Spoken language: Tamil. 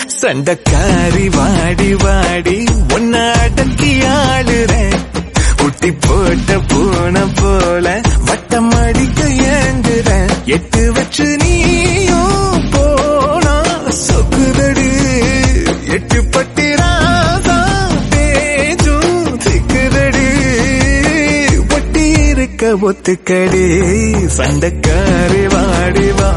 சண்டக்காரி வாடி வாடி ஒன்ன அடக்கி ஆளுறேன். குட்டி போட்ட பூனை போல வட்டம் அடிக்க ஏங்குறேன். எட்டு வச்சு நீயும் போனா சொக்குதடி. எட்டு பட்டி ராசா பேச்சும் திக்குதடி. ஒட்டி இருக்க ஒத்துக்கடி. சண்டக்காரி வாடி வா